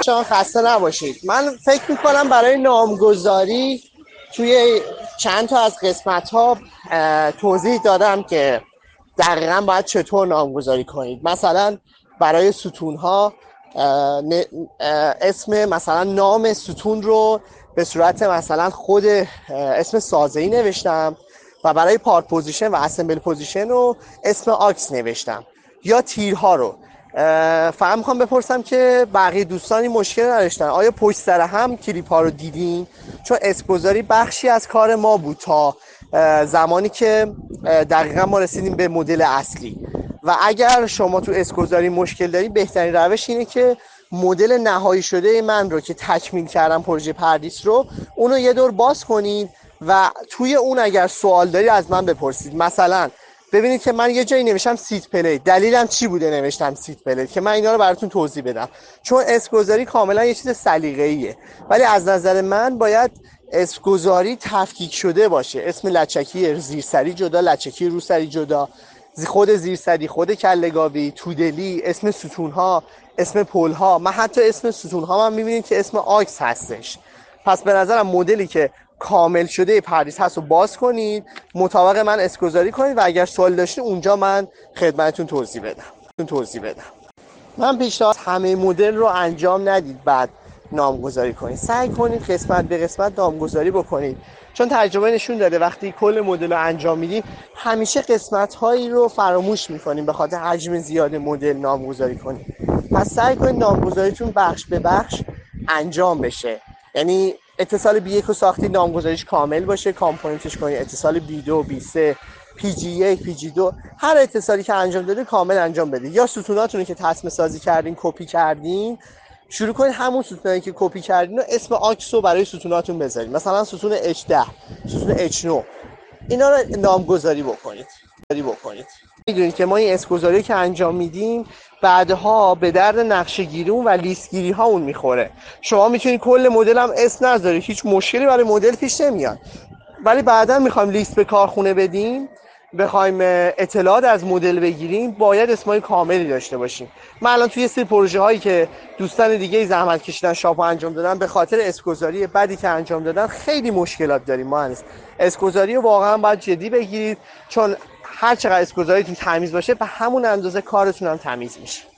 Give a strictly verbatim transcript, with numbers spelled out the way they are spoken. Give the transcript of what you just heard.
شما خسته نباشید. من فکر میکنم برای نامگذاری توی چند تا از قسمت ها توضیح دادم که دقیقا باید چطور نامگذاری کنید. مثلا برای ستون ها اسم مثلا نام ستون رو به صورت مثلا خود اسم سازه‌ای نوشتم و برای پارت پوزیشن و اسمبل پوزیشن رو اسم آکس نوشتم، یا تیرها رو. فقط میخوام بپرسم که بقیه دوستانی مشکل نداشتن آیا پشت سر هم کلیپ ها رو دیدین؟ چون اسمگذاری بخشی از کار ما بود تا زمانی که دقیقا ما رسیدیم به مدل اصلی. و اگر شما تو اسمگذاری مشکل دارید، بهترین روش اینه که مدل نهایی شده من رو که تکمیل کردم پروژه پردیس رو، اونو یه دور باز کنید و توی اون اگر سوال داری از من بپرسید. مثلا ببینید که من یه جایی نوشتم سیت پلیت، دلیلم چی بوده نوشتم سیت پلیت، که من اینا رو براتون توضیح بدم. چون اسمگذاری کاملا یه چیز سلیقه‌ایه، ولی از نظر من باید اسمگذاری تفکیک شده باشه. اسم لچکی زیرسری جدا، لچکی روسری جدا، خود زیرسری، خود کله‌گاوی، تودلی، اسم ستون‌ها، اسم پل‌ها. من حتی اسم ستون‌ها من می‌بینید که اسم آکس هستش. پس به نظرم مدلی که کامل شده پردیس هست رو باز کنید، مطابق من اسمگذاری کنید و اگر سوال داشتید اونجا من خدمتتون توضیح بدم. توضیح بدم. من پیشنهاد همه مدل رو انجام ندید بعد نامگذاری کنید. سعی کنید قسمت به قسمت نامگذاری بکنید، چون تجربه نشون داده وقتی کل مدل رو انجام میدیم همیشه قسمت هایی رو فراموش میکنیم به خاطر حجم زیاد مدل نامگذاری کنید. پس سعی کنید نامگذاریتون بخش به بخش انجام بشه. یعنی اتصال بی یک رو ساختی نامگذاریش کامل باشه، کامپوننتش کنید اتصال بی دو، بی سه، پی جی یک، پی جی دو، هر اتصالی که انجام داده کامل انجام بده. یا ستوناتون که تصمیم سازی کردین کپی کردین، شروع کنید همون ستونایی که کپی کردین و اسم آکس رو برای ستوناتون بذارید. مثلا ستون اچ ده، ستون اچ نه، اینا رو نامگذاری بکنید. بکنید. میدونید که ما این اسمگذاری که انجام میدیم بعدها به درد نقشه گیریون و لیست گیری ها اون میخوره. شما میتونید کل مدل هم اسم نذارید، هیچ مشکلی برای مدل پیش نمیاد، ولی بعدا میخوایم لیست به کارخونه بدیم، بخوایم اطلاعات از مدل بگیریم، باید اسمای کاملی داشته باشیم. من الان توی سری پروژه هایی که دوستان دیگه زحمت کشیدن شاپو انجام دادن، به خاطر اسمگذاری بدی که انجام دادن خیلی مشکلات داریم. ما هنوز اسمگذاری رو واقعا باید جدی بگیرید، چون هر چقدر اسمگذاریتون تمیز باشه به همون اندازه کارتون هم تمیز میشه.